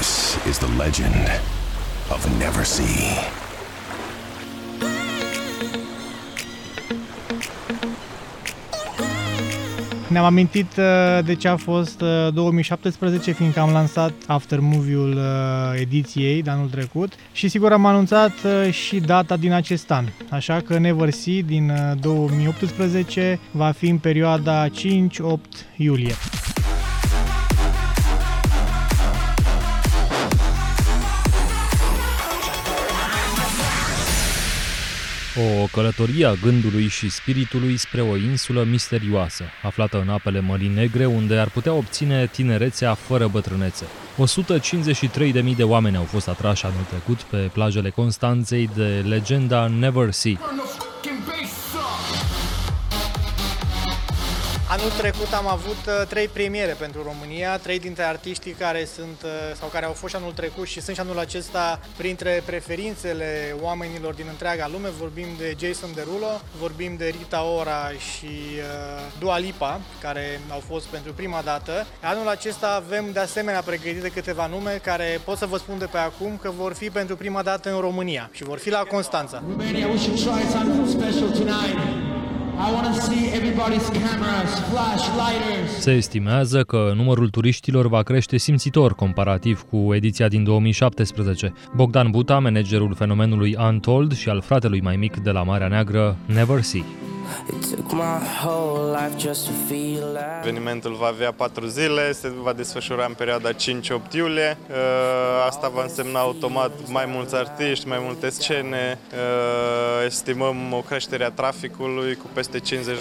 This is the legend of Neversea. Ne-am amintit de ce a fost 2017, fiindcă am lansat aftermovie-ul ediției de anul trecut și sigur am anunțat și data din acest an. Așa că Neversea din 2018 va fi în perioada 5-8 iulie. O călătorie a gândului și spiritului spre o insulă misterioasă, aflată în apele Mării Negre, unde ar putea obține tinerețea fără bătrânețe. 153.000 de oameni au fost atrași anul trecut pe plajele Constanței de legenda Neversea. Anul trecut am avut 3 premiere pentru România, 3 dintre artiștii care sunt sau care au fost și anul trecut și sunt și anul acesta printre preferințele oamenilor din întreaga lume. Vorbim de Jason Derulo, vorbim de Rita Ora și Dua Lipa, care au fost pentru prima dată. Anul acesta avem de asemenea pregătite câteva nume care pot să vă spun de pe acum că vor fi pentru prima dată în România și vor fi la Constanța. Romania, we should try something special tonight. I want to see everybody's cameras, flashlighters. Se estimează că numărul turiștilor va crește simțitor comparativ cu ediția din 2017. Bogdan Buta, managerul fenomenului Untold și al fratelui mai mic de la Marea Neagră, Neversea. Evenimentul va avea 4 zile, se va desfășura în perioada 5-8 iulie. Asta va însemna automat mai mulți artiști, mai multe scene. Estimăm o creștere a traficului cu peste 50%.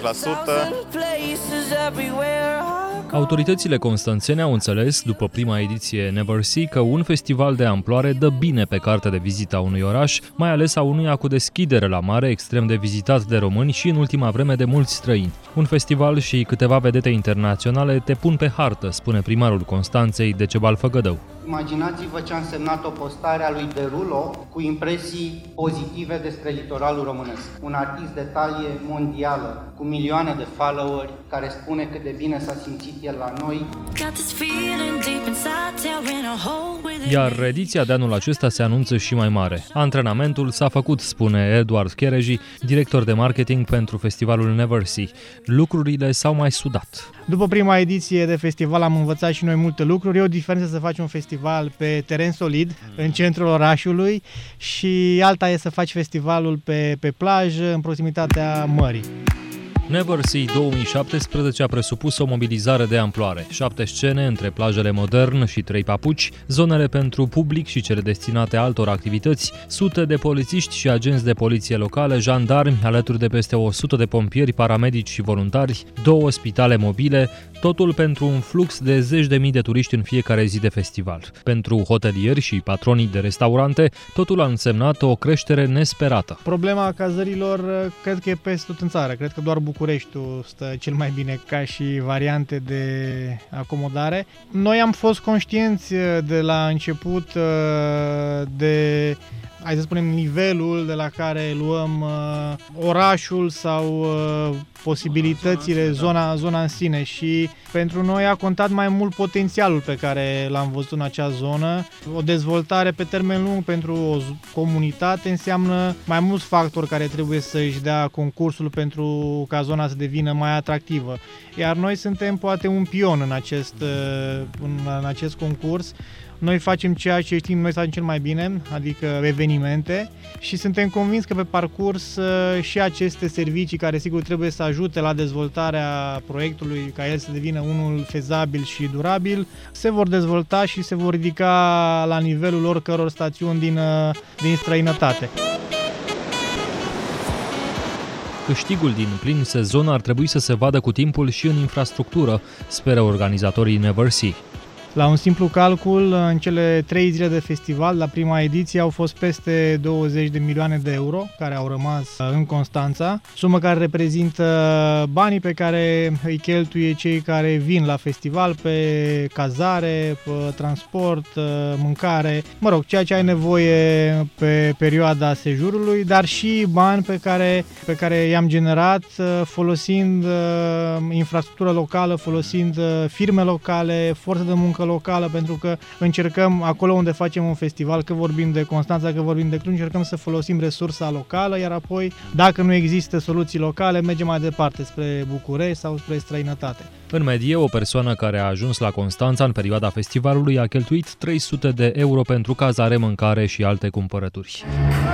Autoritățile constanțene au înțeles, după prima ediție Neversea, că un festival de amploare dă bine pe cartea de vizită a unui oraș, mai ales a unuia cu deschidere la mare, extrem de vizitat de români și în ultima vreme de mulți străini. Un festival și câteva vedete internaționale te pun pe hartă, spune primarul Constanței, Decebal Făgădău. Imaginați-vă ce a însemnat o postare a lui Derulo cu impresii pozitive despre litoralul românesc. Un artist de talie mondială, cu milioane de followeri, care spune cât de bine s-a simțit el la noi. Iar ediția de anul acesta se anunță și mai mare. Antrenamentul s-a făcut, spune Eduard Chereji, director de marketing pentru festivalul Neversea. Lucrurile s-au mai sudat. După prima ediție de festival am învățat și noi multe lucruri. E o diferență să faci un festival pe teren solid, în centrul orașului, și alta e să faci festivalul pe plajă, în proximitatea mării. Neversea 2017 a presupus o mobilizare de amploare. 7 scene între plajele Modern și 3 Papuci, zonele pentru public și cele destinate altor activități, sute de polițiști și agenți de poliție locale, jandarmi, alături de peste 100 de pompieri, paramedici și voluntari, 2 spitale mobile, totul pentru un flux de 10.000 de turiști în fiecare zi de festival. Pentru hotelieri și patronii de restaurante, totul a însemnat o creștere nesperată. Problema cazărilor cred că e peste tot în țară. Cred că doar Bucureștiul stă cel mai bine ca și variante de acomodare. Noi am fost conștienți de la început de, hai să spunem, nivelul de la care luăm orașul sau posibilitățile, zona în sine, și pentru noi a contat mai mult potențialul pe care l-am văzut în acea zonă. O dezvoltare pe termen lung pentru o comunitate înseamnă mai mulți factori care trebuie să-și dea concursul pentru ca zona să devină mai atractivă. Iar noi suntem poate un pion în acest concurs. Noi facem ceea ce știm noi să facem cel mai bine, adică evenimente, și suntem convinși că pe parcurs și aceste servicii, care sigur trebuie să ajute la dezvoltarea proiectului, ca el să devină unul fezabil și durabil, se vor dezvolta și se vor ridica la nivelul oricăror stațiuni din străinătate. Câștigul din plin sezon ar trebui să se vadă cu timpul și în infrastructură, speră organizatorii Neversea. La un simplu calcul, în cele 3 zile de festival, la prima ediție, au fost peste 20 de milioane de euro care au rămas în Constanța, sumă care reprezintă banii pe care îi cheltuie cei care vin la festival pe cazare, pe transport, mâncare, mă rog, ceea ce ai nevoie pe perioada sejurului, dar și bani pe care i-am generat folosind infrastructură locală, folosind firme locale, forță de muncă muncă locală, pentru că încercăm acolo unde facem un festival, că vorbim de Constanța, că vorbim de Cluj, încercăm să folosim resursa locală, iar apoi, dacă nu există soluții locale, mergem mai departe spre București sau spre străinătate. În medie, o persoană care a ajuns la Constanța în perioada festivalului a cheltuit 300 de euro pentru cazare, mâncare și alte cumpărături.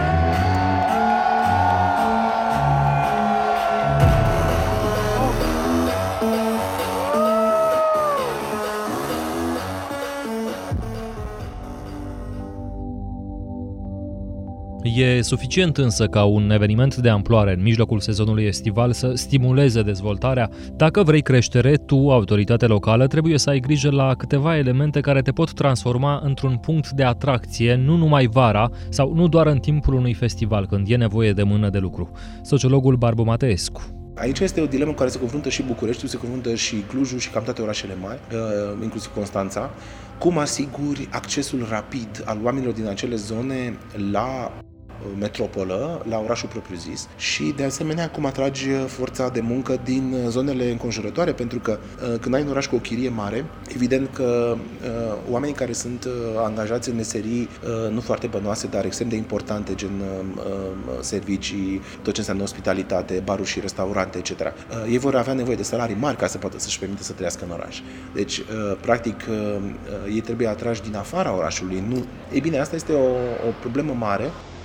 E suficient însă ca un eveniment de amploare în mijlocul sezonului estival să stimuleze dezvoltarea. Dacă vrei creștere, tu, autoritate locală, trebuie să ai grijă la câteva elemente care te pot transforma într-un punct de atracție, nu numai vara sau nu doar în timpul unui festival, când e nevoie de mână de lucru. Sociologul Barbu Mateescu. Aici este o dilemă cu care se confruntă și Bucureștiul, se confruntă și Clujul și cam toate orașele mari, inclusiv Constanța. Cum asiguri accesul rapid al oamenilor din acele zone la metropolă, la orașul propriu-zis și, de asemenea, cum atragi forța de muncă din zonele înconjurătoare, pentru că când ai un oraș cu o chirie mare, evident că oamenii care sunt angajați în meserii nu foarte bănoase, dar extrem de importante, gen servicii, tot ce înseamnă ospitalitate, baruri și restaurante, etc. Ei vor avea nevoie de salarii mari ca să poată să-și permită să trăiască în oraș. Deci, practic, ei trebuie atrași din afara orașului. Nu. Ei bine, asta este o problemă mare.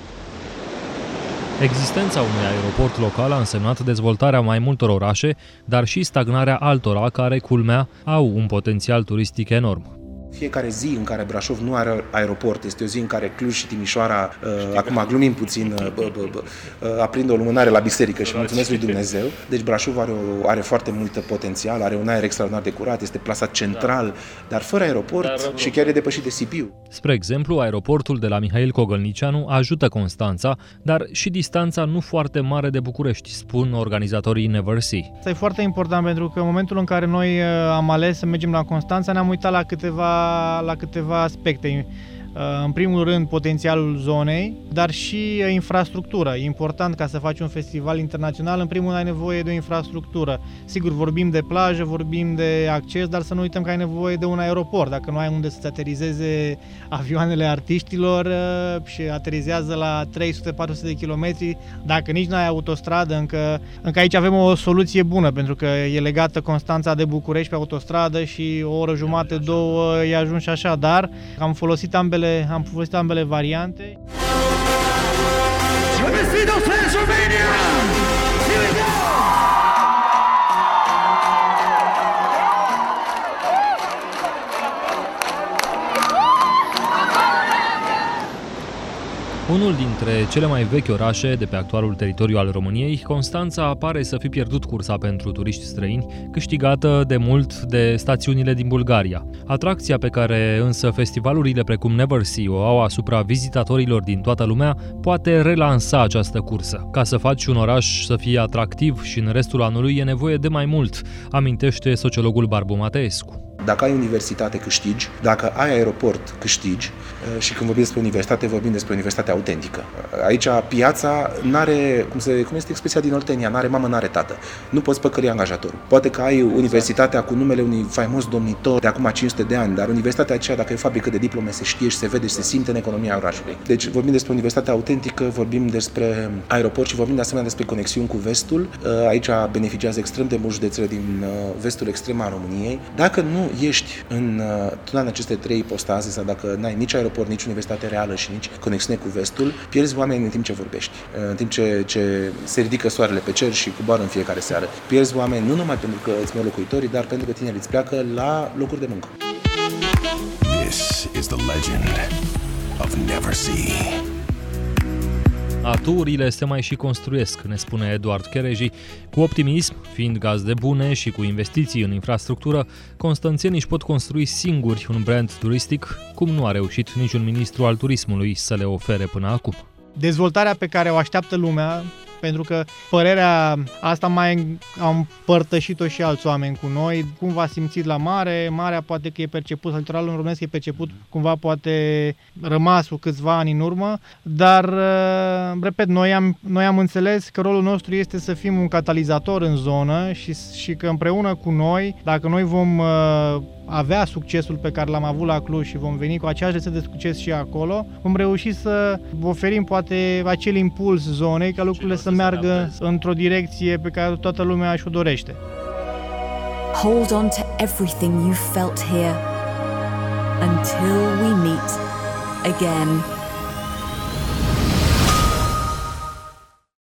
Existența unui aeroport local a însemnat dezvoltarea mai multor orașe, dar și stagnarea altora care, culmea, au un potențial turistic enorm. Fiecare zi în care Brașov nu are aeroport este o zi în care Cluj și Timișoara, acum glumim puțin, aprind o lumânare la biserică și mulțumesc lui Dumnezeu. Deci Brașov are foarte mult potențial, are un aer extraordinar de curat, este plasat central, dar fără aeroport și chiar e depășit de Sibiu. Spre exemplu, aeroportul de la Mihail Cogălnicianu ajută Constanța, dar și distanța nu foarte mare de București, spun organizatorii Never See. Asta e foarte important, pentru că în momentul în care noi am ales să mergem la Constanța, ne-am uitat la câteva aspecte. În primul rând, potențialul zonei, dar și infrastructura. E important ca să faci un festival internațional, în primul rând ai nevoie de o infrastructură. Sigur, vorbim de plajă, vorbim de acces, dar să nu uităm că ai nevoie de un aeroport. Dacă nu ai unde să-ți aterizeze avioanele artiștilor și aterizează la 300-400 de kilometri, dacă nici nu ai autostradă, încă aici avem o soluție bună, pentru că e legată Constanța de București pe autostradă și o oră jumate, două, e ajuns și așa, dar am folosit ambele variante. Unul dintre cele mai vechi orașe de pe actualul teritoriu al României, Constanța pare să fi pierdut cursa pentru turiști străini, câștigată de mult de stațiunile din Bulgaria. Atracția pe care însă festivalurile precum Never See o au asupra vizitatorilor din toată lumea poate relansa această cursă. Ca să faci un oraș să fie atractiv și în restul anului e nevoie de mai mult, amintește sociologul Barbu Mateescu. Dacă ai universitate, câștigi. Dacă ai aeroport, câștigi. Și când vorbim despre universitate, vorbim despre universitate autentică. Aici piața n-are, cum este expresia din Oltenia, n-are mamă, n-are tată. Nu poți păcăli angajatorul. Poate că ai universitatea cu numele unui faimos domnitor de acum 500 de ani, dar universitatea aceea, dacă e o fabrică de diplome, se știe și se vede și se simte în economia orașului. Deci vorbim despre universitate autentică, vorbim despre aeroport și vorbim de asemenea despre conexiuni cu vestul. Aici beneficiază extrem de mult județele din vestul extrem al României. Dacă nu ești în aceste trei ipostaze, sau dacă n-ai nici aeroport, nici universitate reală și nici conexiune cu vestul, pierzi oameni în timp ce vorbești, în timp ce se ridică soarele pe cer și coboară în fiecare seară. Pierzi oameni nu numai pentru că îți mor locuitorii, dar pentru că tinerii îți pleacă la locuri de muncă. This is the legend of Never See. Aturile se mai și construiesc, ne spune Eduard Chereji. Cu optimism, fiind gazde bune și cu investiții în infrastructură, constanțenii își pot construi singuri un brand turistic, cum nu a reușit niciun ministru al turismului să le ofere până acum. Dezvoltarea pe care o așteaptă lumea, pentru că părerea asta mai au împărtășit-o și alți oameni cu noi, cumva a simțit la mare, marea poate că e perceput, sau litoralul românesc e perceput cumva poate rămas cu câțiva ani în urmă, dar, repet, noi am înțeles că rolul nostru este să fim un catalizator în zonă și că împreună cu noi, dacă noi vom avea succesul pe care l-am avut la Cluj și vom veni cu aceeași rețetă de succes și acolo, vom reuși să oferim poate acel impuls zonei ca lucrurile să meargă într-o direcție pe care toată lumea și-o dorește. Hold on to everything you felt here until we meet again.